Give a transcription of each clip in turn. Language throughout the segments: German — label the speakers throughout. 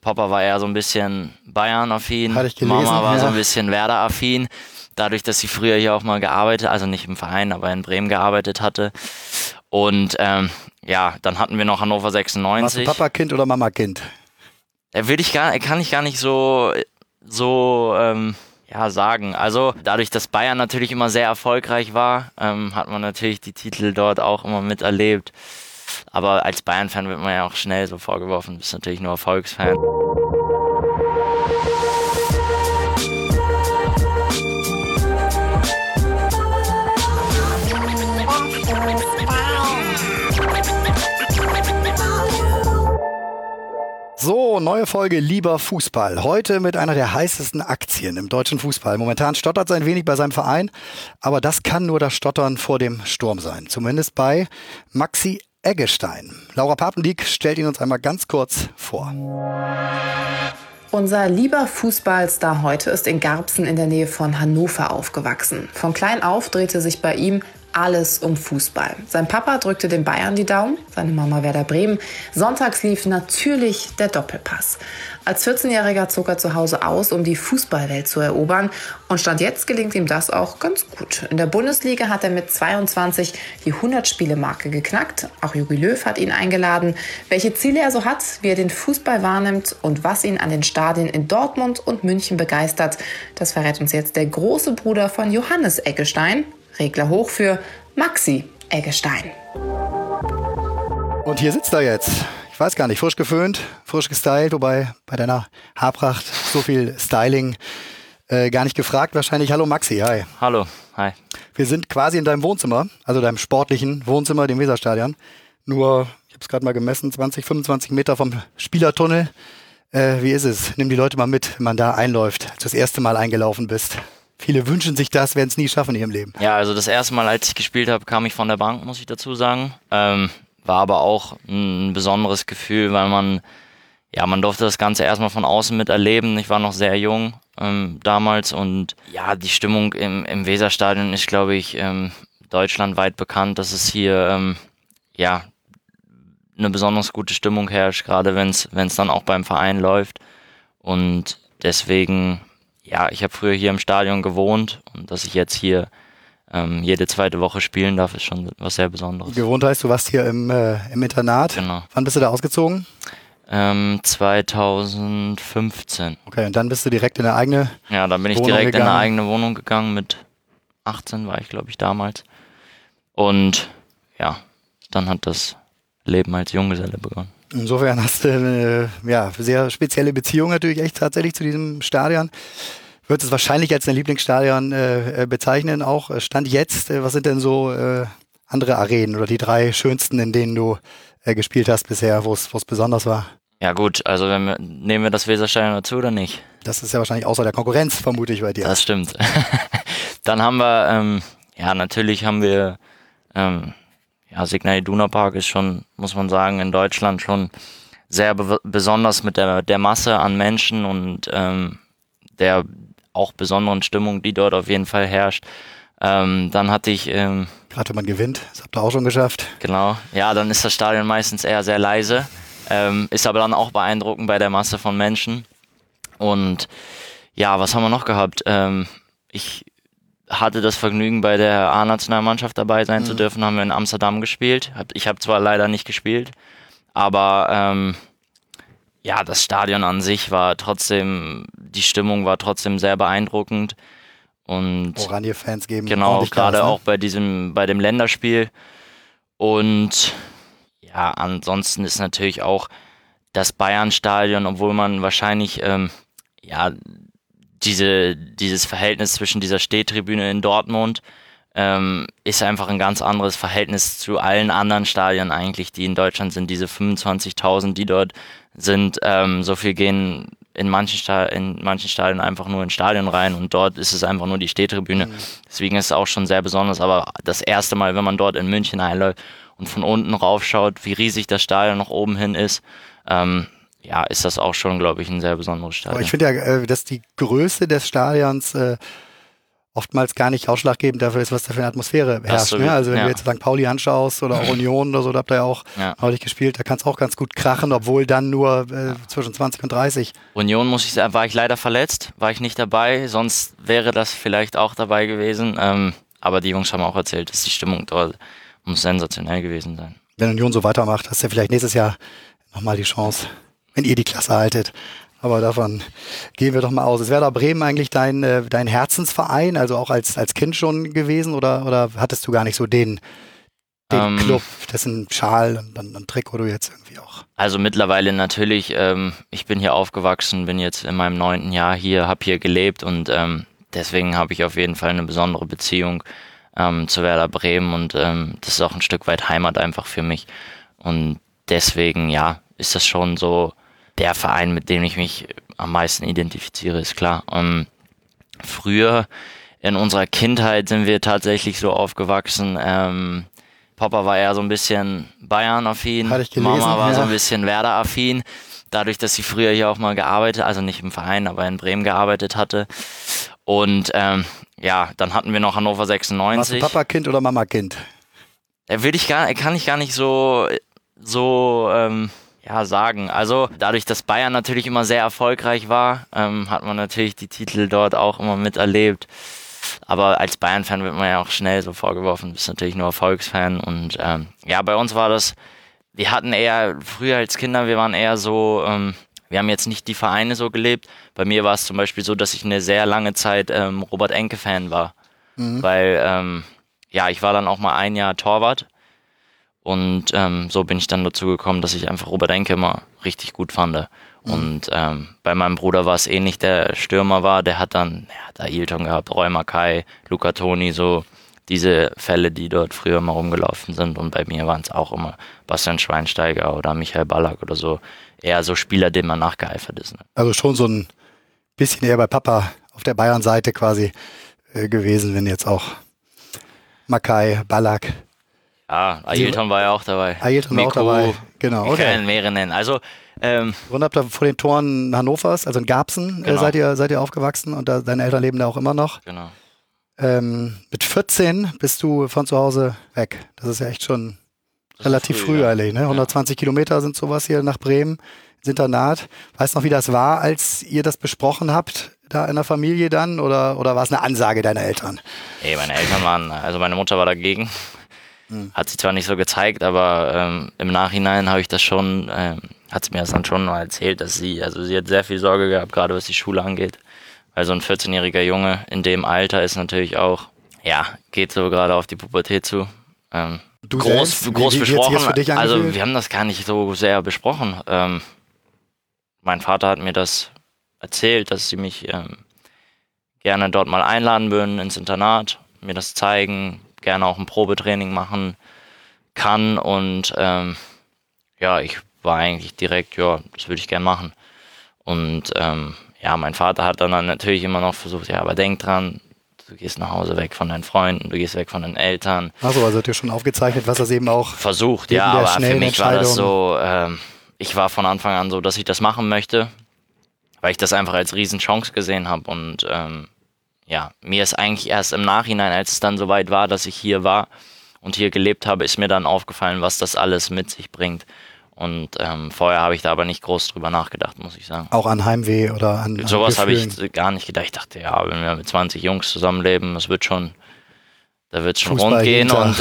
Speaker 1: Papa war eher so ein bisschen Bayern-affin,
Speaker 2: Hatte ich gelesen,
Speaker 1: Mama war
Speaker 2: ja.
Speaker 1: so ein bisschen Werder-affin. Dadurch, dass sie früher hier auch mal gearbeitet, also nicht im Verein, aber in Bremen gearbeitet hatte. Und dann hatten wir noch Hannover
Speaker 2: Warst du
Speaker 1: 96.
Speaker 2: Papa-Kind oder Mama-Kind?
Speaker 1: Kann ich gar nicht so sagen. Also dadurch, dass Bayern natürlich immer sehr erfolgreich war, hat man natürlich die Titel dort auch immer miterlebt. Aber als Bayern-Fan wird man ja auch schnell so vorgeworfen, du bist natürlich nur Erfolgsfan.
Speaker 2: So, neue Folge Lieber Fußball. Heute mit einer der heißesten Aktien im deutschen Fußball. Momentan stottert es ein wenig bei seinem Verein, aber das kann nur das Stottern vor dem Sturm sein. Zumindest bei Maxi Eggestein. Laura Papendiek stellt ihn uns einmal ganz kurz vor.
Speaker 3: Unser lieber Fußballstar heute ist in Garbsen in der Nähe von Hannover aufgewachsen. Von klein auf drehte sich bei ihm alles um Fußball. Sein Papa drückte den Bayern die Daumen, seine Mama Werder Bremen. Sonntags lief natürlich der Doppelpass. Als 14-Jähriger zog er zu Hause aus, um die Fußballwelt zu erobern. Und Stand jetzt gelingt ihm das auch ganz gut. In der Bundesliga hat er mit 22 die 100-Spiele-Marke geknackt. Auch Jogi Löw hat ihn eingeladen. Welche Ziele er so hat, wie er den Fußball wahrnimmt und was ihn an den Stadien in Dortmund und München begeistert, das verrät uns jetzt der große Bruder von Johannes Eggestein. Regler hoch für Maxi Eggestein.
Speaker 2: Und hier sitzt er jetzt. Ich weiß gar nicht, frisch geföhnt, frisch gestylt, wobei bei deiner Haarpracht so viel Styling gar nicht gefragt wahrscheinlich. Hallo Maxi, hi.
Speaker 1: Hallo, hi.
Speaker 2: Wir sind quasi in deinem Wohnzimmer, also deinem sportlichen Wohnzimmer, dem Weserstadion. Nur, ich habe es gerade mal gemessen, 20, 25 Meter vom Spielertunnel. Wie ist es? Nimm die Leute mal mit, wenn man da einläuft, als du das erste Mal eingelaufen bist. Viele wünschen sich das, werden es nie schaffen in ihrem Leben.
Speaker 1: Ja, also das erste Mal, als ich gespielt habe, kam ich von der Bank, muss ich dazu sagen. War aber auch ein besonderes Gefühl, weil man durfte das Ganze erstmal von außen miterleben. Ich war noch sehr jung damals und ja, die Stimmung im Weserstadion ist, glaube ich, deutschlandweit bekannt, dass es hier eine besonders gute Stimmung herrscht, gerade wenn es dann auch beim Verein läuft. Und deswegen, ja, ich habe früher hier im Stadion gewohnt und dass ich jetzt hier jede zweite Woche spielen darf, ist schon was sehr Besonderes.
Speaker 2: Gewohnt heißt, du warst hier im Internat.
Speaker 1: Genau.
Speaker 2: Wann bist du da ausgezogen?
Speaker 1: 2015.
Speaker 2: Okay, und dann bist du direkt in eine eigene
Speaker 1: Ja, dann bin ich
Speaker 2: Wohnung
Speaker 1: direkt
Speaker 2: gegangen.
Speaker 1: in eine eigene Wohnung gegangen. Mit 18 war ich, glaube ich, damals. Und ja, dann hat das Leben als Junggeselle begonnen.
Speaker 2: Insofern hast du eine sehr spezielle Beziehung natürlich echt tatsächlich zu diesem Stadion. Würdest es wahrscheinlich als dein Lieblingsstadion bezeichnen auch. Stand jetzt, was sind denn so andere Arenen oder die 3 schönsten, in denen du gespielt hast bisher, wo es besonders war?
Speaker 1: Ja gut, also nehmen wir das Weserstadion dazu oder nicht?
Speaker 2: Das ist ja wahrscheinlich außer der Konkurrenz, vermute ich bei dir.
Speaker 1: Das stimmt. Dann haben wir, natürlich haben wir, Signal Iduna Park ist schon, muss man sagen, in Deutschland schon sehr besonders mit der Masse an Menschen und der auch besonderen Stimmung, die dort auf jeden Fall herrscht. Dann hatte ich...
Speaker 2: Gerade wenn man gewinnt, das habt ihr auch schon geschafft.
Speaker 1: Genau, ja, dann ist das Stadion meistens eher sehr leise, ist aber dann auch beeindruckend bei der Masse von Menschen. Und ja, was haben wir noch gehabt? Ich hatte das Vergnügen, bei der A-Nationalmannschaft dabei sein zu dürfen, haben wir in Amsterdam gespielt. Ich habe zwar leider nicht gespielt, aber das Stadion an sich war trotzdem, die Stimmung war trotzdem sehr beeindruckend. Und
Speaker 2: Oranje-Fans geben
Speaker 1: genau,
Speaker 2: ordentlich
Speaker 1: gerade
Speaker 2: Gas, ne?
Speaker 1: auch bei dem Länderspiel. Und ja, ansonsten ist natürlich auch das Bayern-Stadion, obwohl man wahrscheinlich dieses Verhältnis zwischen dieser Stehtribüne in Dortmund ist einfach ein ganz anderes Verhältnis zu allen anderen Stadien eigentlich, die in Deutschland sind. Diese 25.000, die dort sind, so viel gehen in manchen Stadien einfach nur ins Stadion rein und dort ist es einfach nur die Stehtribüne. Deswegen ist es auch schon sehr besonders, aber das erste Mal, wenn man dort in München einläuft und von unten raufschaut, wie riesig das Stadion nach oben hin ist, ist das auch schon, glaube ich, ein sehr besonderes Stadion.
Speaker 2: Aber ich finde ja, dass die Größe des Stadions oftmals gar nicht ausschlaggebend dafür ist, was da für eine Atmosphäre herrscht. Ne? Also wenn du jetzt St. Pauli anschaust oder auch Union oder so, da habt ihr ja auch neulich gespielt, da kann es auch ganz gut krachen, obwohl dann nur zwischen 20 und 30.
Speaker 1: Union, muss ich sagen, war ich leider verletzt, war ich nicht dabei, sonst wäre das vielleicht auch dabei gewesen. Aber die Jungs haben auch erzählt, dass die Stimmung dort muss sensationell gewesen sein.
Speaker 2: Wenn Union so weitermacht, hast du ja vielleicht nächstes Jahr nochmal die Chance, wenn ihr die Klasse haltet. Aber davon gehen wir doch mal aus. Ist Werder Bremen eigentlich dein Herzensverein, also auch als Kind schon gewesen oder hattest du gar nicht so den Club, dessen Schal und Trikot du jetzt irgendwie auch?
Speaker 1: Also mittlerweile natürlich, ich bin hier aufgewachsen, bin jetzt in meinem 9. Jahr hier, habe hier gelebt und deswegen habe ich auf jeden Fall eine besondere Beziehung zu Werder Bremen und das ist auch ein Stück weit Heimat einfach für mich. Und deswegen, ja, ist das schon so der Verein, mit dem ich mich am meisten identifiziere, ist klar. Früher in unserer Kindheit sind wir tatsächlich so aufgewachsen. Papa war eher so ein bisschen Bayern-affin, Mama war so ein bisschen Werder-affin. Dadurch, dass sie früher hier auch mal gearbeitet, also nicht im Verein, aber in Bremen gearbeitet hatte. Und dann hatten wir noch Hannover 96.
Speaker 2: Warst du Papa-Kind oder Mama-Kind?
Speaker 1: Kann ich gar nicht so sagen. Also dadurch, dass Bayern natürlich immer sehr erfolgreich war, hat man natürlich die Titel dort auch immer miterlebt. Aber als Bayern-Fan wird man ja auch schnell so vorgeworfen, du bist natürlich nur Erfolgsfan. Und bei uns war das, wir hatten eher, früher als Kinder, wir waren eher so, wir haben jetzt nicht die Vereine so gelebt. Bei mir war es zum Beispiel so, dass ich eine sehr lange Zeit Robert Enke-Fan war. Weil, ich war dann auch mal ein Jahr Torwart. Und so bin ich dann dazu gekommen, dass ich einfach Robert Enke immer richtig gut fand. Und bei meinem Bruder war es ähnlich, der Stürmer war, der hat Ailton gehabt, Roy Mackay, Luca Toni, so diese Fälle, die dort früher mal rumgelaufen sind. Und bei mir waren es auch immer Bastian Schweinsteiger oder Michael Ballack oder so. Eher so Spieler, denen man nachgeeifert ist. Ne?
Speaker 2: Also schon so ein bisschen eher bei Papa auf der Bayern-Seite quasi gewesen, wenn jetzt auch Mackay, Ballack.
Speaker 1: Ja, Ailton war ja auch dabei.
Speaker 2: Ailton war auch dabei, genau.
Speaker 1: Ich kann mehrere nennen. Also,
Speaker 2: und habt ihr vor den Toren Hannovers, also in Garbsen,
Speaker 1: genau.
Speaker 2: seid ihr aufgewachsen und deine Eltern leben da auch immer noch.
Speaker 1: Genau.
Speaker 2: Mit 14 bist du von zu Hause weg. Das ist ja echt schon relativ früh eigentlich, ne? 120 Kilometer sind sowas hier nach Bremen, ins Internat. Weißt du noch, wie das war, als ihr das besprochen habt, da in der Familie dann? Oder war es eine Ansage deiner Eltern?
Speaker 1: Nee, meine Eltern meine Mutter war dagegen. Hat sie zwar nicht so gezeigt, aber im Nachhinein habe ich das schon, hat sie mir das dann schon mal erzählt, dass sie hat sehr viel Sorge gehabt, gerade was die Schule angeht. Weil so ein 14-jähriger Junge in dem Alter ist natürlich auch, geht so gerade auf die Pubertät zu. Groß besprochen,
Speaker 2: für dich
Speaker 1: also wir haben das gar nicht so sehr besprochen. Mein Vater hat mir das erzählt, dass sie mich gerne dort mal einladen würden ins Internat, mir das zeigen, gerne auch ein Probetraining machen kann und ich war eigentlich direkt, das würde ich gerne machen. Und mein Vater hat dann natürlich immer noch versucht, aber denk dran, du gehst nach Hause weg von deinen Freunden, du gehst weg von deinen Eltern.
Speaker 2: Achso, also hat dir schon aufgezeichnet, was das eben auch
Speaker 1: versucht, aber für mich war das so, ich war von Anfang an so, dass ich das machen möchte, weil ich das einfach als Riesenchance gesehen habe und mir ist eigentlich erst im Nachhinein, als es dann soweit war, dass ich hier war und hier gelebt habe, ist mir dann aufgefallen, was das alles mit sich bringt. Und vorher habe ich da aber nicht groß drüber nachgedacht, muss ich sagen.
Speaker 2: Auch an Heimweh oder an
Speaker 1: sowas habe ich gar nicht gedacht. Ich dachte, wenn wir mit 20 Jungs zusammenleben, da wird schon rund gehen und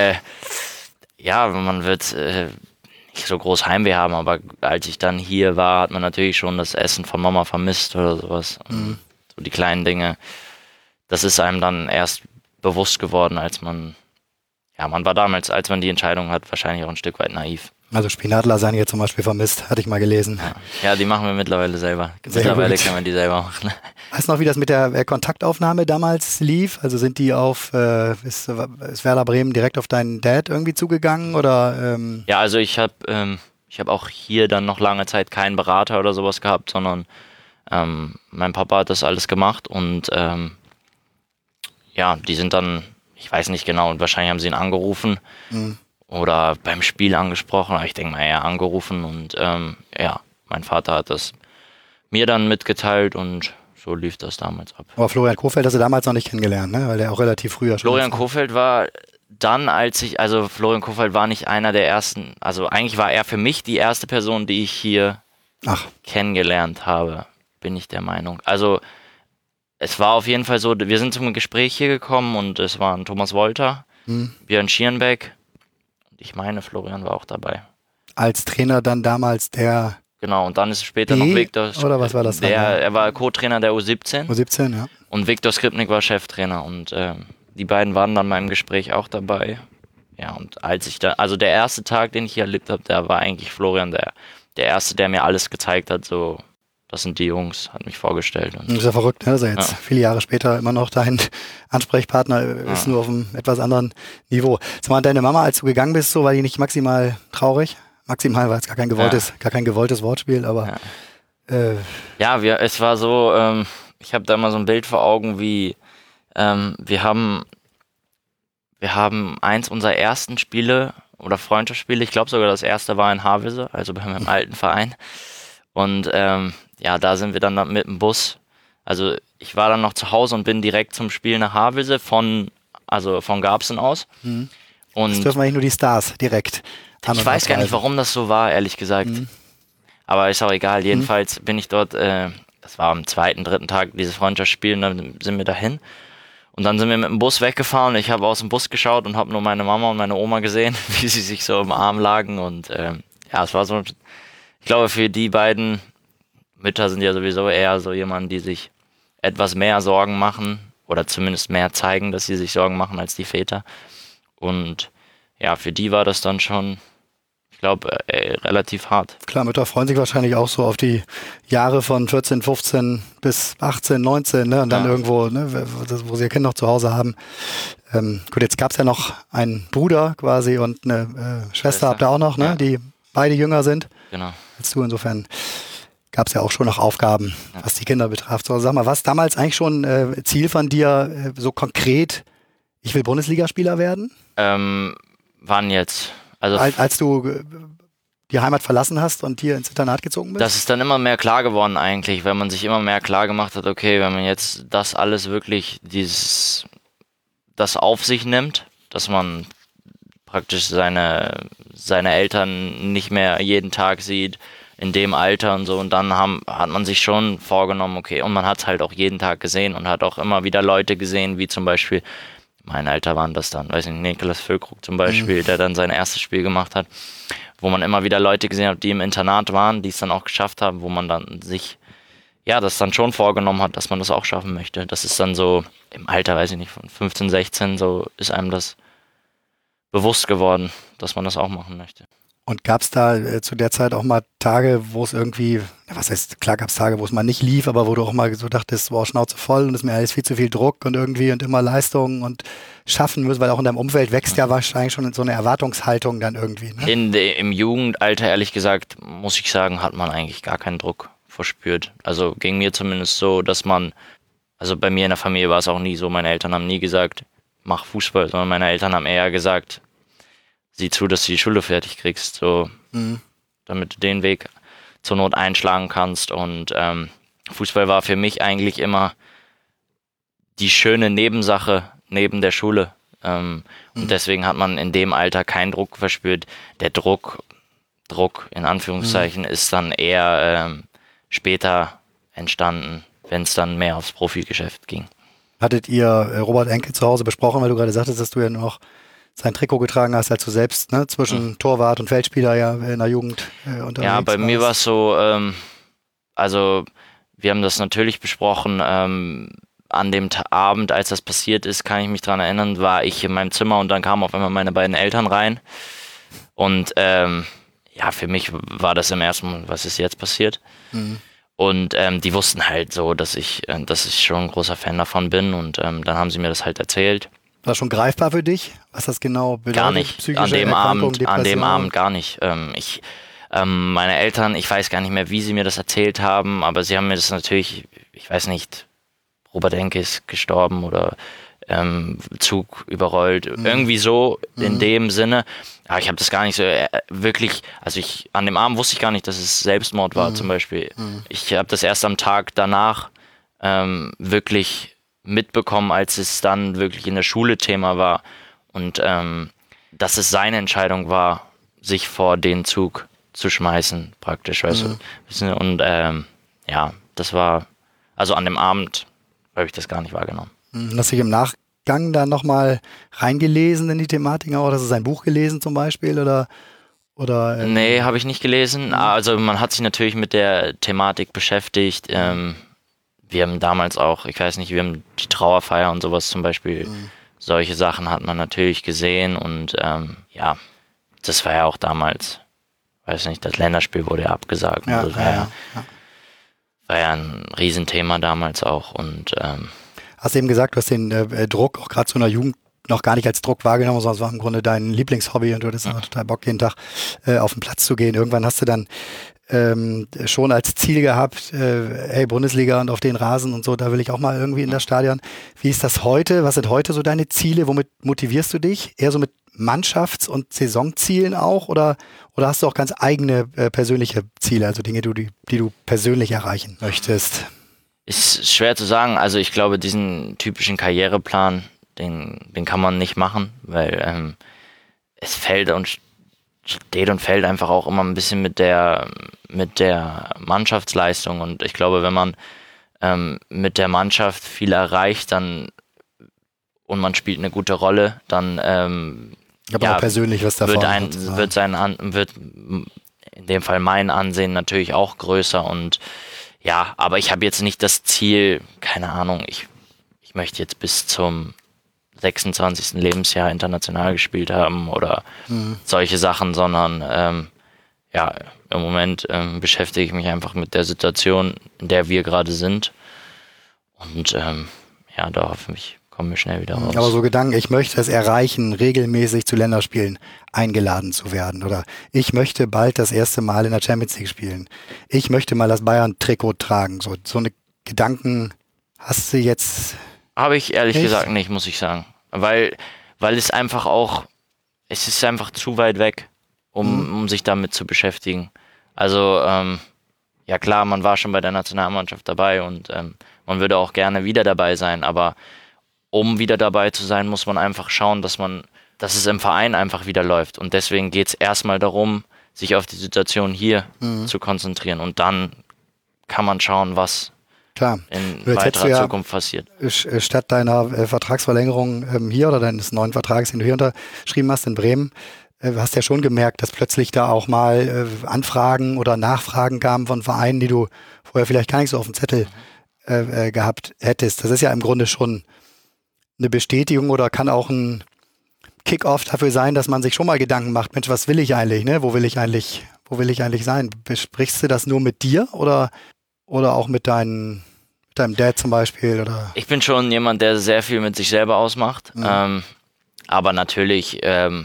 Speaker 1: man wird nicht so groß Heimweh haben, aber als ich dann hier war, hat man natürlich schon das Essen von Mama vermisst oder sowas. So die kleinen Dinge. Das ist einem dann erst bewusst geworden, als man war damals, als man die Entscheidung hat, wahrscheinlich auch ein Stück weit naiv.
Speaker 2: Also Spinatlasagne zum Beispiel vermisst, hatte ich mal gelesen.
Speaker 1: Ja, die machen wir mittlerweile selber. Mittlerweile kann man die selber machen.
Speaker 2: Weißt du noch, wie das mit der Kontaktaufnahme damals lief? Also sind die ist Werder Bremen direkt auf deinen Dad irgendwie zugegangen? Oder,
Speaker 1: Ja, also ich habe auch hier dann noch lange Zeit keinen Berater oder sowas gehabt, sondern mein Papa hat das alles gemacht und die sind dann, ich weiß nicht genau, und wahrscheinlich haben sie ihn angerufen oder beim Spiel angesprochen, aber ich denke mal eher angerufen und mein Vater hat das mir dann mitgeteilt und so lief das damals ab.
Speaker 2: Aber Florian Kohfeldt hast du damals noch nicht kennengelernt, ne? Weil der auch relativ früher schon...
Speaker 1: Florian Kohfeldt war dann, Florian Kohfeldt war nicht einer der ersten, also eigentlich war er für mich die erste Person, die ich hier kennengelernt habe, bin ich der Meinung. Also es war auf jeden Fall so, wir sind zum Gespräch hier gekommen und es waren Thomas Wolter, Björn Schierenbeck und ich meine, Florian war auch dabei.
Speaker 2: Als Trainer dann damals der...
Speaker 1: Genau, und dann ist später noch Viktor...
Speaker 2: Oder was war das dann?
Speaker 1: Er war Co-Trainer der U17.
Speaker 2: U17, ja.
Speaker 1: Und Viktor Skripnik war Cheftrainer und die beiden waren dann beim Gespräch auch dabei. Ja, und als ich da, also der erste Tag, den ich hier erlebt habe, da war eigentlich Florian der Erste, der mir alles gezeigt hat, so, das sind die Jungs, hat mich vorgestellt. Und
Speaker 2: das ist ja verrückt, ne? Dass er jetzt viele Jahre später immer noch dein Ansprechpartner ist, nur auf einem etwas anderen Niveau. Sag mal, deine Mama, als du gegangen bist, so war die nicht maximal traurig? Maximal war es gar kein gewolltes Wortspiel, aber...
Speaker 1: es war so, ich habe da mal so ein Bild vor Augen, wie wir haben eins unserer ersten Spiele oder Freundschaftsspiele, ich glaube sogar das erste war in Havelse, also bei meinem alten Verein. Und da sind wir dann mit dem Bus, also ich war dann noch zu Hause und bin direkt zum Spiel nach Havelse von Garbsen aus. Und
Speaker 2: das dürfen eigentlich nur die Stars direkt.
Speaker 1: Ich weiß gar nicht, warum das so war, ehrlich gesagt. Aber ist auch egal, jedenfalls bin ich dort, das war am 2., 3. Tag dieses Freundschaftsspiel und dann sind wir dahin. Und dann sind wir mit dem Bus weggefahren. Ich habe aus dem Bus geschaut und habe nur meine Mama und meine Oma gesehen, wie sie sich so im Arm lagen. Und es war so, ich glaube, für die beiden Mütter sind ja sowieso eher so jemand, die sich etwas mehr Sorgen machen oder zumindest mehr zeigen, dass sie sich Sorgen machen als die Väter. Und ja, für die war das dann schon, ich glaube, relativ hart.
Speaker 2: Klar, Mütter freuen sich wahrscheinlich auch so auf die Jahre von 14, 15 bis 18, 19, ne? Und dann irgendwo, ne, wo sie ihr Kind noch zu Hause haben. Gut, jetzt gab es ja noch einen Bruder quasi und eine Schwester habt ihr auch noch, ne? Die beide jünger sind.
Speaker 1: Genau.
Speaker 2: Als du, insofern gab es ja auch schon noch Aufgaben, was die Kinder betrifft. So, sag mal, was damals eigentlich schon Ziel von dir, so konkret, ich will Bundesligaspieler werden?
Speaker 1: Wann jetzt? Also
Speaker 2: als du die Heimat verlassen hast und hier ins Internat gezogen bist?
Speaker 1: Das ist dann immer mehr klar geworden eigentlich, weil man sich immer mehr klar gemacht hat, okay, wenn man jetzt das alles wirklich, das auf sich nimmt, dass man praktisch seine Eltern nicht mehr jeden Tag sieht, in dem Alter und so, und dann hat man sich schon vorgenommen, okay, und man hat es halt auch jeden Tag gesehen und hat auch immer wieder Leute gesehen, wie zum Beispiel, mein Alter waren das dann, weiß nicht, Niklas Füllkrug zum Beispiel, der dann sein erstes Spiel gemacht hat, wo man immer wieder Leute gesehen hat, die im Internat waren, die es dann auch geschafft haben, wo man dann sich, das dann schon vorgenommen hat, dass man das auch schaffen möchte. Das ist dann so im Alter, weiß ich nicht, von 15, 16, so ist einem das bewusst geworden, dass man das auch machen möchte.
Speaker 2: Und gab es da zu der Zeit auch mal Tage, wo es irgendwie, was heißt, klar gab es Tage, wo es mal nicht lief, aber wo du auch mal so dachtest, wow, Schnauze voll und es ist mir alles viel zu viel Druck und irgendwie und immer Leistungen und schaffen müssen, weil auch in deinem Umfeld wächst ja wahrscheinlich schon so eine Erwartungshaltung dann irgendwie. Ne?
Speaker 1: Im Jugendalter, ehrlich gesagt, muss ich sagen, hat man eigentlich gar keinen Druck verspürt. Also ging mir zumindest so, dass also bei mir in der Familie war es auch nie so, meine Eltern haben nie gesagt, mach Fußball, sondern meine Eltern haben eher gesagt, sieh zu, dass du die Schule fertig kriegst, so, damit du den Weg zur Not einschlagen kannst. Und Fußball war für mich eigentlich immer die schöne Nebensache neben der Schule. Und deswegen hat man in dem Alter keinen Druck verspürt. Der Druck in Anführungszeichen, ist dann eher später entstanden, wenn es dann mehr aufs Profigeschäft ging.
Speaker 2: Hattet ihr Robert Enke zu Hause besprochen, weil du gerade sagtest, dass du ja noch sein Trikot getragen hast, als du selbst zwischen Torwart und Feldspieler in der Jugend unterwegs warst?
Speaker 1: Ja, bei mir war es so, also wir haben das natürlich besprochen, an dem Abend, als das passiert ist, kann ich mich daran erinnern, war ich in meinem Zimmer und dann kamen auf einmal meine beiden Eltern rein und für mich war das im ersten Moment, was ist jetzt passiert? Und die wussten halt so, dass ich schon ein großer Fan davon bin und dann haben sie mir das halt erzählt.
Speaker 2: War das schon greifbar für dich, was das genau bedeutet?
Speaker 1: Gar nicht, an dem Abend gar nicht. Meine Eltern, ich weiß gar nicht mehr, wie sie mir das erzählt haben, aber sie haben mir das natürlich, ich weiß nicht, Robert Enke ist gestorben oder Zug überrollt, irgendwie so in dem Sinne. Aber ich habe das gar nicht so wirklich, also an dem Abend wusste ich gar nicht, dass es Selbstmord war zum Beispiel. Ich habe das erst am Tag danach wirklich mitbekommen, als es dann wirklich in der Schule Thema war und dass es seine Entscheidung war, sich vor den Zug zu schmeißen, praktisch, weißt du. Und ja, das war, also an dem Abend habe ich das gar nicht wahrgenommen.
Speaker 2: Hast du dich im Nachgang dann nochmal reingelesen in die Thematik auch? Hast du sein Buch gelesen zum Beispiel oder
Speaker 1: Nee, habe ich nicht gelesen. Also man hat sich natürlich mit der Thematik beschäftigt. Wir haben damals auch, ich weiß nicht, wir haben die Trauerfeier und sowas zum Beispiel. Solche Sachen hat man natürlich gesehen und ja, das war ja auch damals, weiß nicht, das Länderspiel wurde ja abgesagt.
Speaker 2: Ja,
Speaker 1: das war ja ein Riesenthema damals auch und
Speaker 2: hast eben gesagt, du hast den Druck auch gerade zu einer Jugend noch gar nicht als Druck wahrgenommen, sondern es war im Grunde dein Lieblingshobby und du hattest total Bock, jeden Tag auf den Platz zu gehen. Irgendwann hast du dann schon als Ziel gehabt, hey, Bundesliga und auf den Rasen und so, da will ich auch mal irgendwie in das Stadion. Wie ist das heute? Was sind heute so deine Ziele? Womit motivierst du dich? Eher so mit Mannschafts- und Saisonzielen auch? Oder hast du auch ganz eigene persönliche Ziele, also Dinge, die du persönlich erreichen möchtest?
Speaker 1: Ist schwer zu sagen. Also ich glaube, diesen typischen Karriereplan, den kann man nicht machen, weil es fällt und steht und fällt einfach auch immer ein bisschen mit der Mannschaftsleistung und ich glaube, wenn man mit der Mannschaft viel erreicht, dann und man spielt eine gute Rolle, dann
Speaker 2: Aber auch persönlich was davon
Speaker 1: wird in dem Fall mein Ansehen natürlich auch größer und ja, aber ich habe jetzt nicht das Ziel, keine Ahnung, ich möchte jetzt bis zum 26. Lebensjahr international gespielt haben oder solche Sachen, sondern ja, im Moment beschäftige ich mich einfach mit der Situation, in der wir gerade sind und ja, da hoffe ich, kommen wir schnell wieder raus.
Speaker 2: Aber so Gedanken, ich möchte es erreichen, regelmäßig zu Länderspielen eingeladen zu werden oder ich möchte bald das erste Mal in der Champions League spielen. Ich möchte mal das Bayern-Trikot tragen. So eine Gedanken hast du jetzt?
Speaker 1: Habe ich ehrlich gesagt nicht, muss ich sagen. Weil es einfach auch, es ist einfach zu weit weg, um sich damit zu beschäftigen. Also, ja klar, man war schon bei der Nationalmannschaft dabei und man würde auch gerne wieder dabei sein, aber um wieder dabei zu sein, muss man einfach schauen, dass es im Verein einfach wieder läuft. Und deswegen geht es erstmal darum, sich auf die Situation hier zu konzentrieren. Und dann kann man schauen, was in weiterer Zukunft passiert.
Speaker 2: Statt deiner Vertragsverlängerung hier oder deines neuen Vertrags, den du hier unterschrieben hast in Bremen, hast ja schon gemerkt, dass plötzlich da auch mal Anfragen oder Nachfragen kamen von Vereinen, die du vorher vielleicht gar nicht so auf dem Zettel gehabt hättest. Das ist ja im Grunde schon eine Bestätigung oder kann auch ein Kick-off dafür sein, dass man sich schon mal Gedanken macht, Mensch, was will ich eigentlich, ne? Wo will ich eigentlich sein? Besprichst du das nur mit dir oder auch mit deinem Dad zum Beispiel? Oder?
Speaker 1: Ich bin schon jemand, der sehr viel mit sich selber ausmacht. Aber natürlich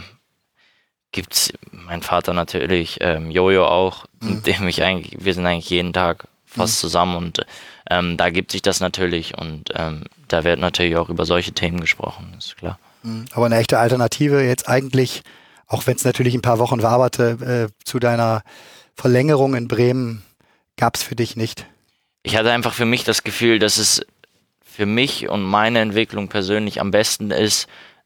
Speaker 1: gibt's mein Vater natürlich, Jojo auch, mit dem wir sind eigentlich jeden Tag fast zusammen und da gibt sich das natürlich und da wird natürlich auch über solche Themen gesprochen, ist klar.
Speaker 2: Aber eine echte Alternative jetzt eigentlich, auch wenn es natürlich ein paar Wochen waberte, zu deiner Verlängerung in Bremen gab es für dich nicht?
Speaker 1: Ich hatte einfach für mich das Gefühl, dass es für mich und meine Entwicklung persönlich am besten ist,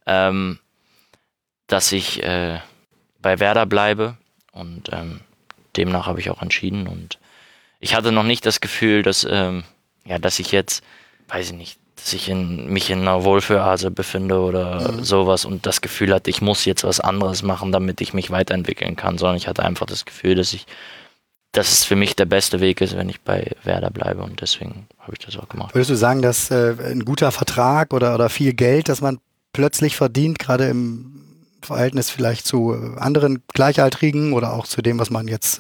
Speaker 1: dass ich bei Werder bleibe und demnach habe ich auch entschieden und ich hatte noch nicht das Gefühl, dass ich jetzt, weiß ich nicht, dass ich mich in einer Wohlfühlhase befinde oder sowas und das Gefühl hatte, ich muss jetzt was anderes machen, damit ich mich weiterentwickeln kann, sondern ich hatte einfach das Gefühl, dass es für mich der beste Weg ist, wenn ich bei Werder bleibe und deswegen habe ich das auch gemacht.
Speaker 2: Würdest du sagen, dass ein guter Vertrag oder viel Geld, das man plötzlich verdient, gerade im Verhältnis vielleicht zu anderen Gleichaltrigen oder auch zu dem, was man jetzt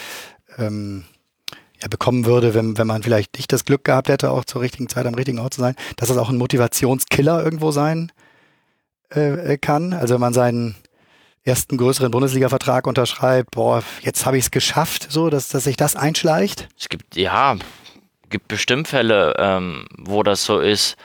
Speaker 2: bekommen würde, wenn man vielleicht nicht das Glück gehabt hätte, auch zur richtigen Zeit am richtigen Ort zu sein, dass das auch ein Motivationskiller irgendwo sein kann? Also wenn man seinen ersten größeren Bundesliga-Vertrag unterschreibt, jetzt habe ich es geschafft, so, dass sich das einschleicht?
Speaker 1: Es gibt bestimmt Fälle, wo das so ist.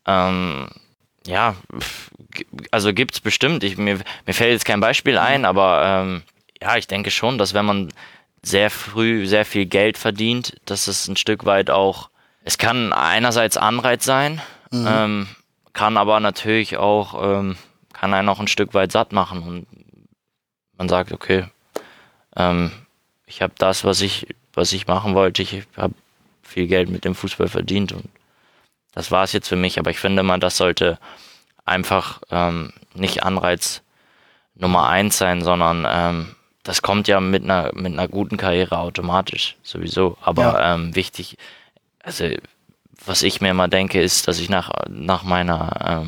Speaker 1: Also gibt's bestimmt. Mir fällt jetzt kein Beispiel ein, aber ich denke schon, dass wenn man sehr früh sehr viel Geld verdient, dass es ein Stück weit auch Es kann einerseits Anreiz sein, kann aber natürlich auch, kann einen auch ein Stück weit satt machen und man sagt, okay, ich habe das, was ich machen wollte, ich habe viel Geld mit dem Fußball verdient und das war es jetzt für mich, aber ich finde mal, das sollte einfach nicht Anreiz Nummer 1 sein, sondern das kommt ja mit einer guten Karriere automatisch sowieso, aber wichtig, also was ich mir immer denke, ist, dass ich nach meiner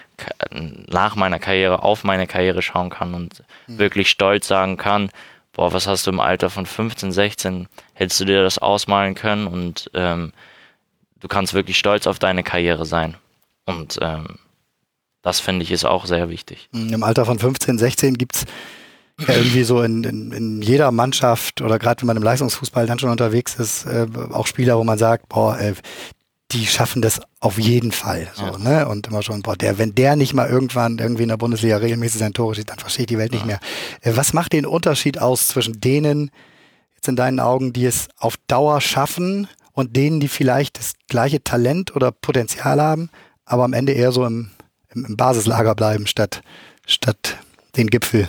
Speaker 1: Karriere auf meine Karriere schauen kann und wirklich stolz sagen kann, boah, was hast du im Alter von 15, 16, hättest du dir das ausmalen können und du kannst wirklich stolz auf deine Karriere sein. Und das finde ich ist auch sehr wichtig.
Speaker 2: Im Alter von 15, 16 gibt's ja irgendwie so in jeder Mannschaft oder gerade wenn man im Leistungsfußball dann schon unterwegs ist, auch Spieler, wo man sagt, boah, die schaffen das auf jeden Fall. So, ne? Und immer schon, boah, wenn der nicht mal irgendwann irgendwie in der Bundesliga regelmäßig sein Tore schießt, dann verstehe ich die Welt nicht mehr. Was macht den Unterschied aus zwischen denen, jetzt in deinen Augen, die es auf Dauer schaffen und denen, die vielleicht das gleiche Talent oder Potenzial haben, aber am Ende eher so im Basislager bleiben, statt den Gipfel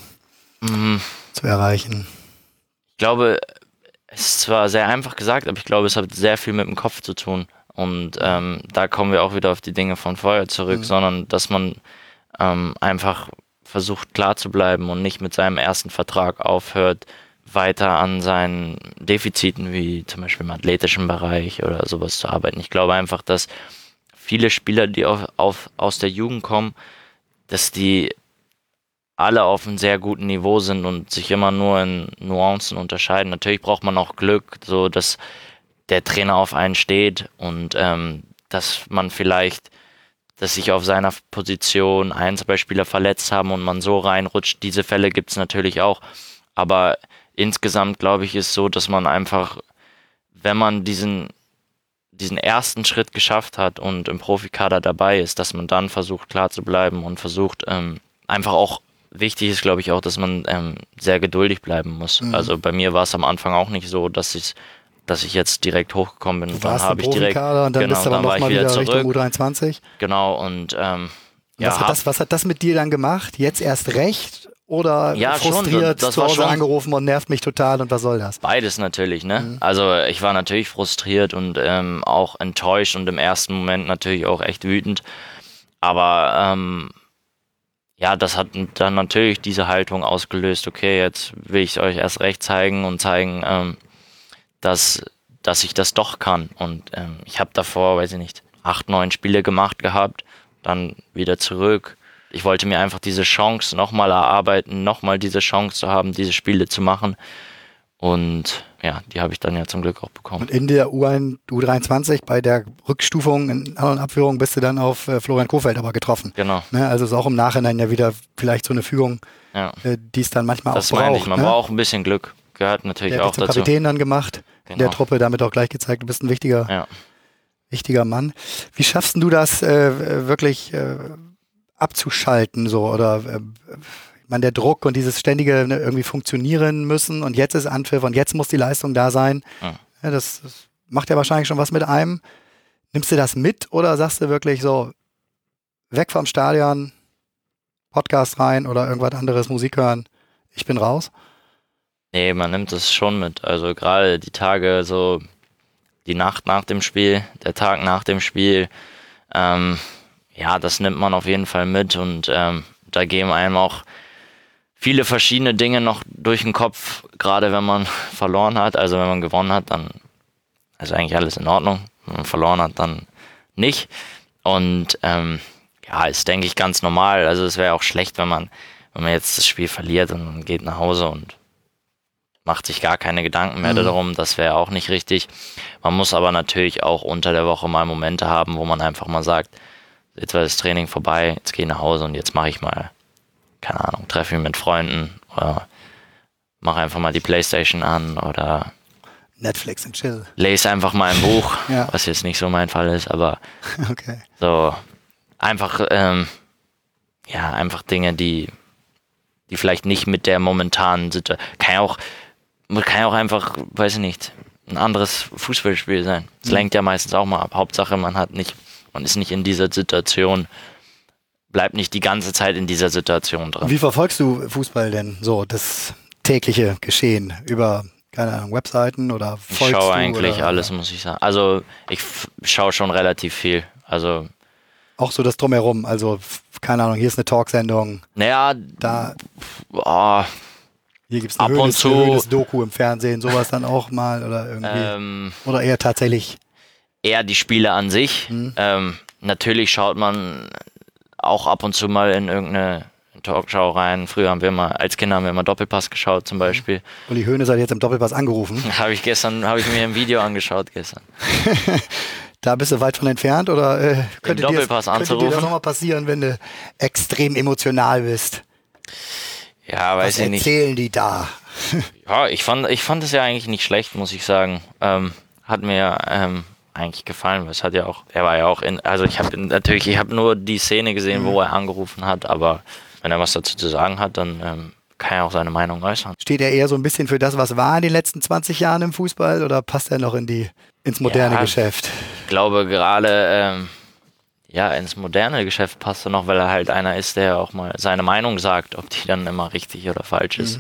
Speaker 2: zu erreichen?
Speaker 1: Ich glaube, es ist zwar sehr einfach gesagt, aber ich glaube, es hat sehr viel mit dem Kopf zu tun. Und da kommen wir auch wieder auf die Dinge von vorher zurück, sondern dass man einfach versucht klar zu bleiben und nicht mit seinem ersten Vertrag aufhört, weiter an seinen Defiziten wie zum Beispiel im athletischen Bereich oder sowas zu arbeiten. Ich glaube einfach, dass viele Spieler, die aus der Jugend kommen, dass die alle auf einem sehr guten Niveau sind und sich immer nur in Nuancen unterscheiden. Natürlich braucht man auch Glück, so dass der Trainer auf einen steht und dass man vielleicht, dass sich auf seiner Position 2 Spieler verletzt haben und man so reinrutscht. Diese Fälle gibt es natürlich auch. Aber insgesamt, glaube ich, ist so, dass man einfach, wenn man diesen ersten Schritt geschafft hat und im Profikader dabei ist, dass man dann versucht, klar zu bleiben und versucht, einfach auch, wichtig ist, glaube ich, auch, dass man sehr geduldig bleiben muss. Also bei mir war es am Anfang auch nicht so, dass ich jetzt direkt hochgekommen bin.
Speaker 2: Du warst im Profikader und dann bist du aber nochmal wieder Richtung U23.
Speaker 1: Genau, und
Speaker 2: was hat das mit dir dann gemacht? Jetzt erst recht? Oder frustriert,
Speaker 1: das
Speaker 2: zu Hause angerufen und nervt mich total und was soll das?
Speaker 1: Beides natürlich, ne? Also ich war natürlich frustriert und auch enttäuscht und im ersten Moment natürlich auch echt wütend. Aber das hat dann natürlich diese Haltung ausgelöst, okay, jetzt will ich euch erst recht zeigen und zeigen, dass ich das doch kann. Und ich habe davor, 8, 9 Spiele gemacht gehabt, dann wieder zurück. Ich wollte mir einfach diese Chance nochmal erarbeiten, nochmal diese Chance zu haben, diese Spiele zu machen. Und ja, die habe ich dann ja zum Glück auch bekommen.
Speaker 2: Und in der U23 bei der Rückstufung in An- und Abführung bist du dann auf Florian Kohfeldt aber getroffen.
Speaker 1: Genau.
Speaker 2: Ne, also ist auch im Nachhinein ja wieder vielleicht so eine Fügung, die es dann manchmal
Speaker 1: das
Speaker 2: auch braucht.
Speaker 1: Das meine ich, man braucht ein bisschen Glück. Gehört natürlich auch dazu. Der hat zum
Speaker 2: Kapitän dann gemacht, in der Truppe, damit auch gleich gezeigt, du bist ein wichtiger Mann. Wie schaffst du das wirklich abzuschalten so oder der Druck und dieses ständige irgendwie funktionieren müssen und jetzt ist Anpfiff und jetzt muss die Leistung da sein. Ja, das macht ja wahrscheinlich schon was mit einem. Nimmst du das mit oder sagst du wirklich so, weg vom Stadion, Podcast rein oder irgendwas anderes, Musik hören, ich bin raus?
Speaker 1: Nee, man nimmt das schon mit. Also gerade die Tage, so die Nacht nach dem Spiel, der Tag nach dem Spiel, das nimmt man auf jeden Fall mit und da gehen einem auch viele verschiedene Dinge noch durch den Kopf, gerade wenn man verloren hat. Also wenn man gewonnen hat, dann ist eigentlich alles in Ordnung. Wenn man verloren hat, dann nicht. Und ist, denke ich, ganz normal. Also es wäre auch schlecht, wenn man jetzt das Spiel verliert und man geht nach Hause und macht sich gar keine Gedanken mehr darum. Das wäre auch nicht richtig. Man muss aber natürlich auch unter der Woche mal Momente haben, wo man einfach mal sagt, jetzt war das Training vorbei, jetzt gehe ich nach Hause und jetzt mache ich mal, keine Ahnung, treffe mich mit Freunden oder mache einfach mal die Playstation an oder
Speaker 2: Netflix and chill.
Speaker 1: Lese einfach mal ein Buch, was jetzt nicht so mein Fall ist, aber so einfach, einfach Dinge, die vielleicht nicht mit der momentanen Situation, kann ja auch einfach, weiß ich nicht, ein anderes Fußballspiel sein. Es lenkt ja meistens auch mal ab. Hauptsache, man ist nicht in dieser Situation, bleibt nicht die ganze Zeit in dieser Situation drin.
Speaker 2: Wie verfolgst du Fußball denn so, das tägliche Geschehen über, keine Ahnung, Webseiten oder folgst du?
Speaker 1: Ich schaue eigentlich alles, muss ich sagen. Also ich schaue schon relativ viel. Also
Speaker 2: auch so das Drumherum, also keine Ahnung, hier ist eine Talksendung.
Speaker 1: Naja,
Speaker 2: da hier gibt es
Speaker 1: ab und zu
Speaker 2: eine Doku im Fernsehen, sowas dann auch mal oder irgendwie. Oder eher tatsächlich?
Speaker 1: Eher die Spiele an sich. Natürlich schaut man auch ab und zu mal in irgendeine Talkshow rein. Früher als Kinder haben wir immer Doppelpass geschaut zum Beispiel.
Speaker 2: Uli Hoeneß hat jetzt im Doppelpass angerufen.
Speaker 1: Habe ich mir ein Video angeschaut gestern.
Speaker 2: Da bist du weit von entfernt oder könnte dir das nochmal passieren, wenn du extrem emotional bist?
Speaker 1: Ja, weiß ich nicht.
Speaker 2: Was erzählen die da?
Speaker 1: Ja, ich fand es ja eigentlich nicht schlecht, muss ich sagen. Hat mir eigentlich gefallen, weil er war ja auch ich habe nur die Szene gesehen, wo er angerufen hat, aber wenn er was dazu zu sagen hat, dann kann er auch seine Meinung äußern.
Speaker 2: Steht er eher so ein bisschen für das, was war in den letzten 20 Jahren im Fußball oder passt er noch ins moderne Geschäft?
Speaker 1: Ich glaube gerade, ins moderne Geschäft passt er noch, weil er halt einer ist, der auch mal seine Meinung sagt, ob die dann immer richtig oder falsch ist.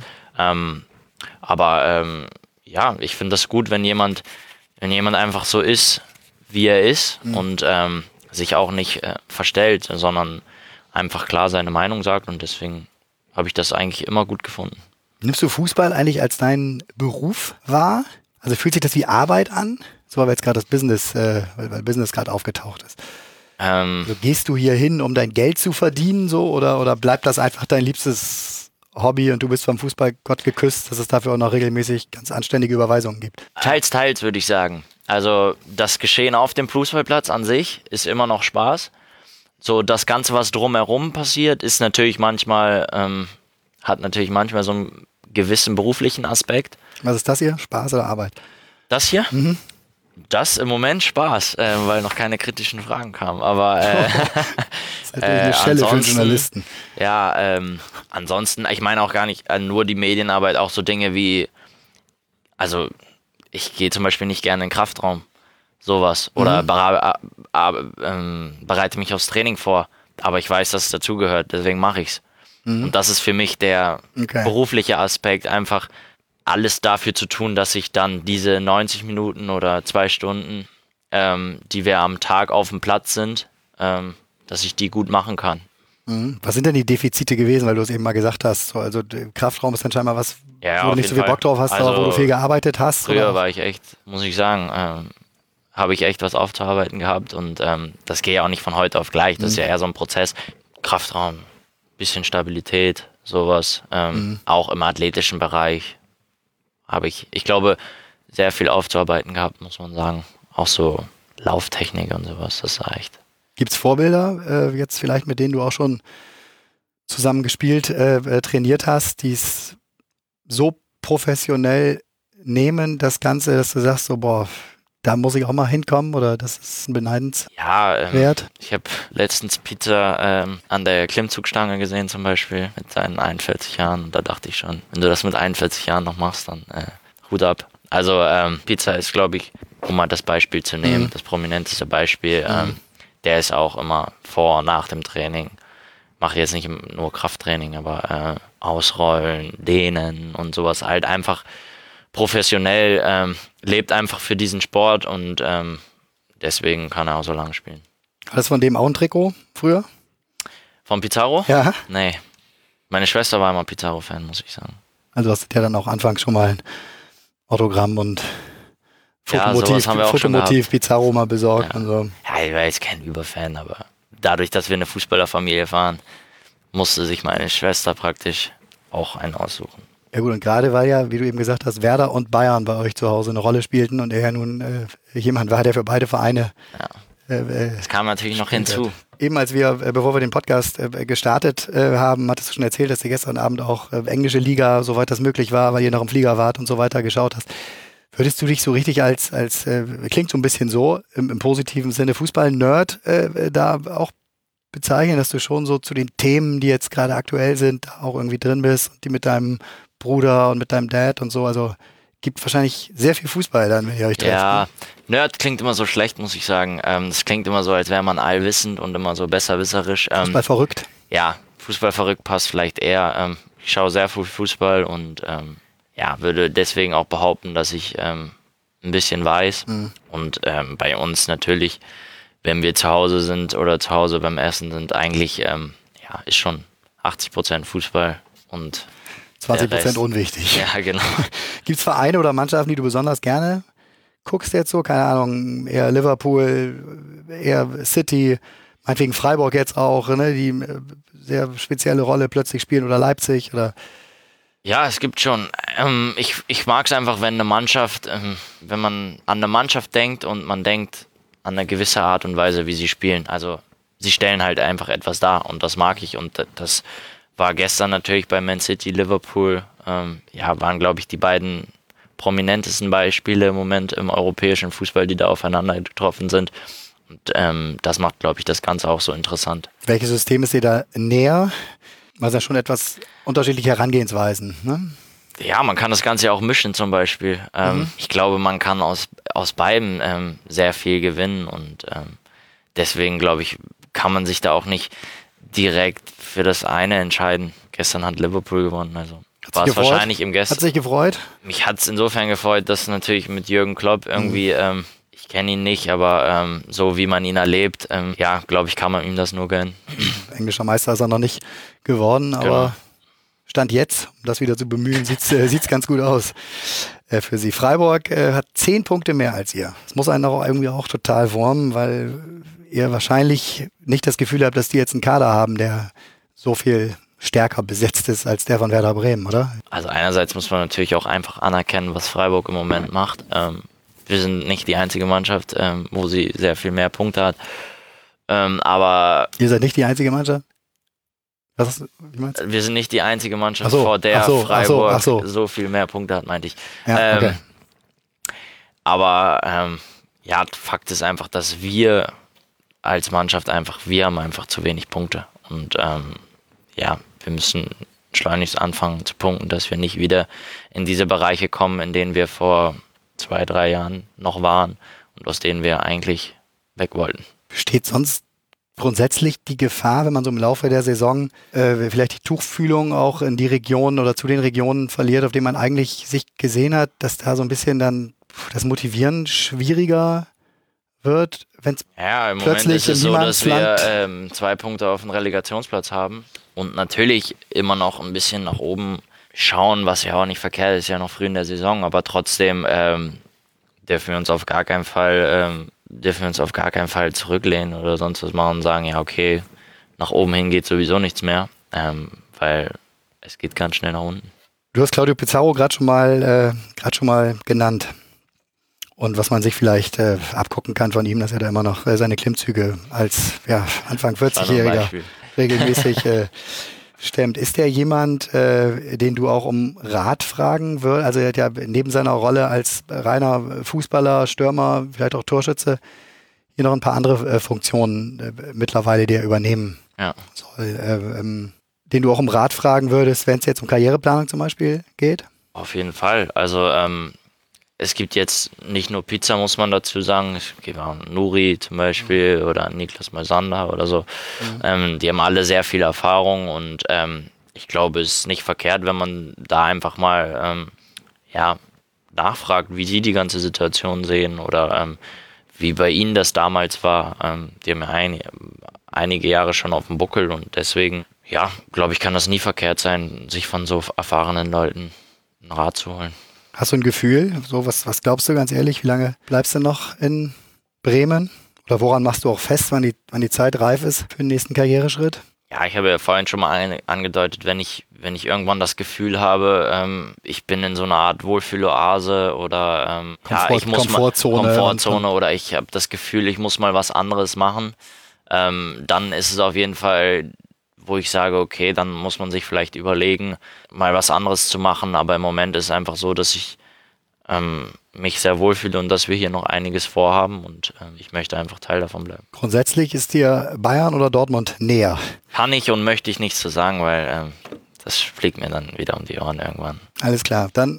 Speaker 1: Ich finde das gut, wenn jemand einfach so ist, wie er ist und sich auch nicht verstellt, sondern einfach klar seine Meinung sagt und deswegen habe ich das eigentlich immer gut gefunden.
Speaker 2: Nimmst du Fußball eigentlich als deinen Beruf wahr? Also fühlt sich das wie Arbeit an? So, weil jetzt gerade das Business, weil Business gerade aufgetaucht ist. Also gehst du hier hin, um dein Geld zu verdienen, so oder bleibt das einfach dein liebstes Hobby und du bist vom Fußballgott geküsst, dass es dafür auch noch regelmäßig ganz anständige Überweisungen gibt?
Speaker 1: Teils, würde ich sagen. Also das Geschehen auf dem Fußballplatz an sich ist immer noch Spaß. So das Ganze, was drumherum passiert, ist natürlich manchmal, hat natürlich manchmal so einen gewissen beruflichen Aspekt.
Speaker 2: Was ist das hier? Spaß oder Arbeit?
Speaker 1: Das hier? Das im Moment Spaß, weil noch keine kritischen Fragen kamen. Aber
Speaker 2: das ist natürlich eine Schelle für Journalisten.
Speaker 1: Ja, ansonsten, ich meine auch gar nicht nur die Medienarbeit, auch so Dinge wie, also ich gehe zum Beispiel nicht gerne in den Kraftraum, sowas. Oder bereite mich aufs Training vor. Aber ich weiß, dass es dazugehört, deswegen mache ich's. Und das ist für mich der berufliche Aspekt, einfach alles dafür zu tun, dass ich dann diese 90 Minuten oder 2 Stunden, die wir am Tag auf dem Platz sind, dass ich die gut machen kann.
Speaker 2: Was sind denn die Defizite gewesen, weil du es eben mal gesagt hast? So, also Kraftraum ist dann scheinbar was, wo du nicht so viel Bock drauf hast, aber wo du viel gearbeitet hast.
Speaker 1: Früher war ich echt, muss ich sagen, habe ich echt was aufzuarbeiten gehabt und das geht ja auch nicht von heute auf gleich. Das ist ja eher so ein Prozess. Kraftraum, bisschen Stabilität, sowas. Auch im athletischen Bereich habe ich glaube, sehr viel aufzuarbeiten gehabt, muss man sagen. Auch so Lauftechnik und sowas, das ist echt.
Speaker 2: Gibt es Vorbilder, jetzt vielleicht mit denen du auch schon zusammen gespielt, trainiert hast, die es so professionell nehmen, das Ganze, dass du sagst, so boah, da muss ich auch mal hinkommen oder das ist ein beneidenswert?
Speaker 1: Ich habe letztens Peter an der Klimmzugstange gesehen zum Beispiel mit seinen 41 Jahren und da dachte ich schon, wenn du das mit 41 Jahren noch machst, dann Hut ab. Also Peter ist, glaube ich, um mal das Beispiel zu nehmen, das prominenteste Beispiel, der ist auch immer vor und nach dem Training, mache jetzt nicht nur Krafttraining, aber Ausrollen, Dehnen und sowas, halt einfach professionell, lebt einfach für diesen Sport und deswegen kann er auch so lange spielen.
Speaker 2: Hattest du von dem auch ein Trikot früher?
Speaker 1: Von Pizarro?
Speaker 2: Ja.
Speaker 1: Nee. Meine Schwester war immer Pizarro-Fan, muss ich sagen.
Speaker 2: Also hast du ja dann auch anfangs schon mal ein Autogramm und Fotomotiv Pizarro mal besorgt und so.
Speaker 1: Ja, ich war jetzt kein Überfan, aber dadurch, dass wir eine Fußballerfamilie waren, musste sich meine Schwester praktisch auch einen aussuchen.
Speaker 2: Ja gut, und gerade weil ja, wie du eben gesagt hast, Werder und Bayern bei euch zu Hause eine Rolle spielten und er ja nun jemand war, der für beide Vereine
Speaker 1: das kam natürlich noch hinzu.
Speaker 2: Eben als wir, bevor wir den Podcast gestartet haben, hattest du schon erzählt, dass du gestern Abend auch englische Liga, soweit das möglich war, weil ihr noch im Flieger wart und so weiter geschaut hast. Würdest du dich so richtig als klingt so ein bisschen so, im positiven Sinne Fußball-Nerd da auch bezeichnen, dass du schon so zu den Themen, die jetzt gerade aktuell sind, auch irgendwie drin bist und die mit deinem Bruder und mit deinem Dad und so, also gibt wahrscheinlich sehr viel Fußball dann, wenn ihr euch trefft.
Speaker 1: Ja, Nerd klingt immer so schlecht, muss ich sagen. Das klingt immer so, als wäre man allwissend und immer so besserwisserisch.
Speaker 2: Fußball verrückt.
Speaker 1: Ja, Fußball verrückt passt vielleicht eher. Ich schaue sehr viel Fußball und würde deswegen auch behaupten, dass ich ein bisschen weiß. Und bei uns natürlich, wenn wir zu Hause sind oder zu Hause beim Essen sind, eigentlich ist schon 80% Fußball und
Speaker 2: 20% unwichtig.
Speaker 1: Ja, genau.
Speaker 2: Gibt es Vereine oder Mannschaften, die du besonders gerne guckst jetzt so? Keine Ahnung, eher Liverpool, eher City, meinetwegen Freiburg jetzt auch, ne, die sehr spezielle Rolle plötzlich spielen oder Leipzig oder...
Speaker 1: Ja, es gibt schon. Ich mag es einfach, wenn eine Mannschaft, wenn man an eine Mannschaft denkt und man denkt an eine gewisse Art und Weise, wie sie spielen. Also sie stellen halt einfach etwas dar und das mag ich und das war gestern natürlich bei Man City, Liverpool, waren glaube ich die beiden prominentesten Beispiele im Moment im europäischen Fußball, die da aufeinander getroffen sind. Und das macht glaube ich das Ganze auch so interessant.
Speaker 2: Welches System ist dir da näher? Also schon etwas unterschiedliche Herangehensweisen, ne?
Speaker 1: Ja, man kann das Ganze ja auch mischen zum Beispiel. Ich glaube, man kann aus beiden sehr viel gewinnen und deswegen glaube ich, kann man sich da auch nicht direkt für das eine entscheiden. Gestern hat Liverpool gewonnen, also war es wahrscheinlich im Gestern.
Speaker 2: Hat sich gefreut?
Speaker 1: Mich hat es insofern gefreut, dass natürlich mit Jürgen Klopp irgendwie, ich kenne ihn nicht, aber so wie man ihn erlebt, glaube ich, kann man ihm das nur gönnen.
Speaker 2: Englischer Meister ist er noch nicht geworden, aber
Speaker 1: genau.
Speaker 2: Stand jetzt, um das wieder zu bemühen, sieht's ganz gut aus für sie. Freiburg hat 10 Punkte mehr als ihr. Das muss einen auch irgendwie auch total wurmen, weil ihr wahrscheinlich nicht das Gefühl habt, dass die jetzt einen Kader haben, der so viel stärker besetzt ist als der von Werder Bremen, oder?
Speaker 1: Also einerseits muss man natürlich auch einfach anerkennen, was Freiburg im Moment macht. Wir sind nicht die einzige Mannschaft, wo sie sehr viel mehr Punkte hat. Aber
Speaker 2: ihr seid nicht die einzige Mannschaft? Wie meinst du?
Speaker 1: Wir sind nicht die einzige Mannschaft, vor der Freiburg so viel mehr Punkte hat, meinte ich.
Speaker 2: Ja, okay.
Speaker 1: Aber Fakt ist einfach, dass wir als Mannschaft wir haben einfach zu wenig Punkte. Und wir müssen schleunigst anfangen zu punkten, dass wir nicht wieder in diese Bereiche kommen, in denen wir vor 2-3 Jahren noch waren und aus denen wir eigentlich weg wollten.
Speaker 2: Besteht sonst grundsätzlich die Gefahr, wenn man so im Laufe der Saison vielleicht die Tuchfühlung auch in die Regionen oder zu den Regionen verliert, auf denen man eigentlich sich gesehen hat, dass da so ein bisschen dann das Motivieren schwieriger wird, wenn es
Speaker 1: im
Speaker 2: plötzlich
Speaker 1: Moment ist es so, dass wir
Speaker 2: Land
Speaker 1: 2 Punkte auf dem Relegationsplatz haben und natürlich immer noch ein bisschen nach oben schauen, was ja auch nicht verkehrt ist, ja noch früh in der Saison, aber trotzdem dürfen wir uns auf gar keinen Fall zurücklehnen oder sonst was machen und sagen, ja okay, nach oben hin geht sowieso nichts mehr, weil es geht ganz schnell nach unten.
Speaker 2: Du hast Claudio Pizarro gerade schon mal genannt. Und was man sich vielleicht abgucken kann von ihm, dass er da immer noch seine Klimmzüge als Anfang 40-Jähriger regelmäßig stemmt. Ist der jemand, den du auch um Rat fragen würdest? Also er hat ja neben seiner Rolle als reiner Fußballer, Stürmer, vielleicht auch Torschütze, hier noch ein paar andere Funktionen mittlerweile, die er übernehmen soll. Den du auch um Rat fragen würdest, wenn es jetzt um Karriereplanung zum Beispiel geht?
Speaker 1: Auf jeden Fall. Also es gibt jetzt nicht nur Pizza, muss man dazu sagen. Es gibt auch Nuri zum Beispiel oder Niklas Moisander oder so. Die haben alle sehr viel Erfahrung und ich glaube, es ist nicht verkehrt, wenn man da einfach mal nachfragt, wie sie die ganze Situation sehen oder wie bei ihnen das damals war. Die haben ja einige Jahre schon auf dem Buckel und deswegen, glaube ich, kann das nie verkehrt sein, sich von so erfahrenen Leuten einen Rat zu holen.
Speaker 2: Hast du ein Gefühl? So, was glaubst du ganz ehrlich? Wie lange bleibst du noch in Bremen? Oder woran machst du auch fest, wann die Zeit reif ist für den nächsten Karriereschritt?
Speaker 1: Ja, ich habe ja vorhin schon mal angedeutet, wenn ich irgendwann das Gefühl habe, ich bin in so einer Art Wohlfühloase oder Komfortzone oder ich habe das Gefühl, ich muss mal was anderes machen, dann ist es auf jeden Fall, wo ich sage, okay, dann muss man sich vielleicht überlegen, mal was anderes zu machen. Aber im Moment ist es einfach so, dass ich mich sehr wohlfühle und dass wir hier noch einiges vorhaben und ich möchte einfach Teil davon bleiben.
Speaker 2: Grundsätzlich ist dir Bayern oder Dortmund näher?
Speaker 1: Kann ich und möchte ich nichts zu sagen, weil das fliegt mir dann wieder um die Ohren irgendwann.
Speaker 2: Alles klar, dann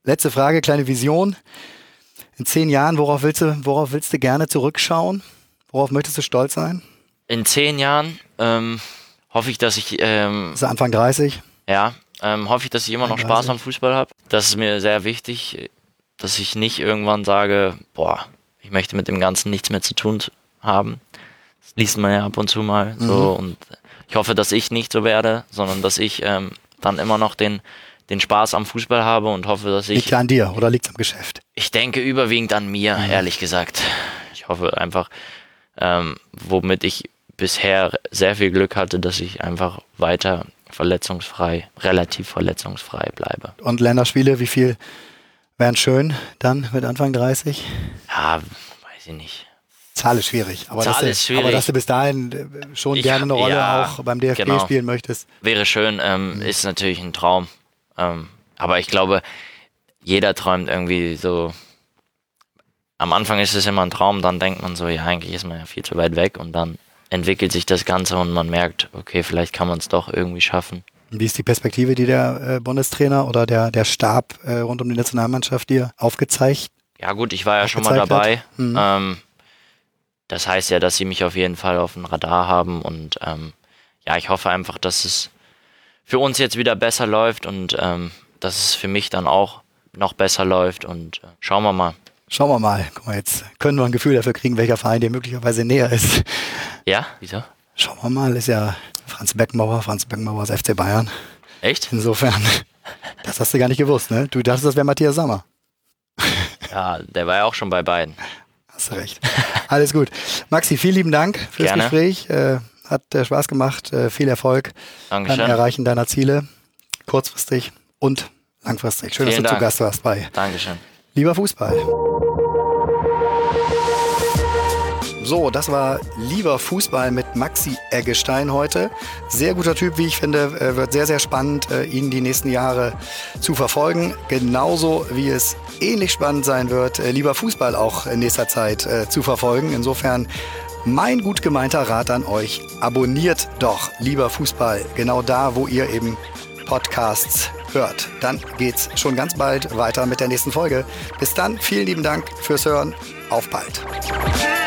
Speaker 2: Letzte Frage, kleine Vision. In 10 Jahren, worauf willst du gerne zurückschauen? Worauf möchtest du stolz sein?
Speaker 1: In 10 Jahren hoffe ich, dass ich...
Speaker 2: Ist er Anfang 30?
Speaker 1: Ja, hoffe ich, dass ich immer noch Spaß am Fußball habe. Das ist mir sehr wichtig, dass ich nicht irgendwann sage, ich möchte mit dem Ganzen nichts mehr zu tun haben. Das liest man ja ab und zu mal so, und ich hoffe, dass ich nicht so werde, sondern dass ich dann immer noch den Spaß am Fußball habe und hoffe, dass ich...
Speaker 2: Liegt ja an dir oder liegt es am Geschäft?
Speaker 1: Ich denke überwiegend an mir, ehrlich gesagt. Ich hoffe einfach, womit ich bisher sehr viel Glück hatte, dass ich einfach weiter relativ verletzungsfrei bleibe.
Speaker 2: Und Länderspiele, wie viel wären schön dann mit Anfang 30?
Speaker 1: Ja, weiß ich nicht.
Speaker 2: Zahl ist schwierig. Aber
Speaker 1: Zahl ist schwierig.
Speaker 2: Aber dass du bis dahin schon gerne eine Rolle auch beim DFB spielen möchtest.
Speaker 1: Wäre schön, ist natürlich ein Traum. Aber ich glaube, jeder träumt irgendwie so. Am Anfang ist es immer ein Traum, dann denkt man so, ja, eigentlich ist man ja viel zu weit weg, und dann entwickelt sich das Ganze und man merkt, okay, vielleicht kann man es doch irgendwie schaffen.
Speaker 2: Wie ist die Perspektive, die der Bundestrainer oder der Stab rund um die Nationalmannschaft dir aufgezeigt?
Speaker 1: Ja gut, ich war ja schon mal dabei. Das heißt ja, dass sie mich auf jeden Fall auf dem Radar haben, und ich hoffe einfach, dass es für uns jetzt wieder besser läuft und dass es für mich dann auch noch besser läuft, und schauen wir mal.
Speaker 2: Schauen wir mal. Guck mal, jetzt können wir ein Gefühl dafür kriegen, welcher Verein dir möglicherweise näher ist.
Speaker 1: Ja, wieso?
Speaker 2: Schauen wir mal, ist ja Franz Beckenbauer ist FC Bayern.
Speaker 1: Echt?
Speaker 2: Insofern, das hast du gar nicht gewusst, ne? Du dachtest, das wäre Matthias Sammer.
Speaker 1: Ja, der war ja auch schon bei beiden.
Speaker 2: Hast du recht. Alles gut. Maxi, vielen lieben Dank fürs
Speaker 1: Gerne.
Speaker 2: Gespräch. Hat Spaß gemacht. Viel Erfolg beim Erreichen deiner Ziele. Kurzfristig und langfristig. Schön, dass du zu Gast warst bei
Speaker 1: Dankeschön.
Speaker 2: Lieber Fußball. So, das war Lieber Fußball mit Maxi Eggestein heute. Sehr guter Typ, wie ich finde. Wird sehr, sehr spannend, ihn die nächsten Jahre zu verfolgen. Genauso wie es ähnlich spannend sein wird, Lieber Fußball auch in nächster Zeit zu verfolgen. Insofern mein gut gemeinter Rat an euch. Abonniert doch Lieber Fußball genau da, wo ihr eben Podcasts hört. Dann geht's schon ganz bald weiter mit der nächsten Folge. Bis dann, vielen lieben Dank fürs Hören. Auf bald.